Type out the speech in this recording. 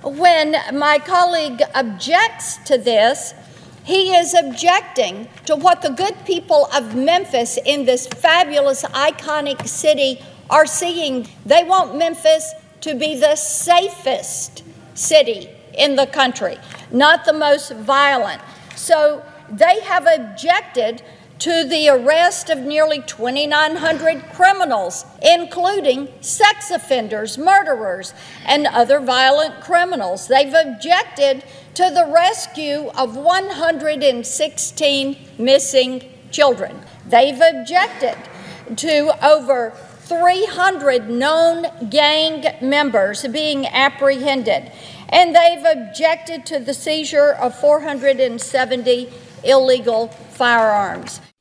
when my colleague objects to this, he is objecting to what the good people of Memphis in this fabulous, iconic city are seeing. They want Memphis to be the safest city in the country, not the most violent. So they have objected to the arrest of nearly 2,900 criminals, including sex offenders, murderers, and other violent criminals. They've objected to the rescue of 116 missing children. They've objected to over 300 known gang members being apprehended. And they've objected to the seizure of 470 illegal firearms.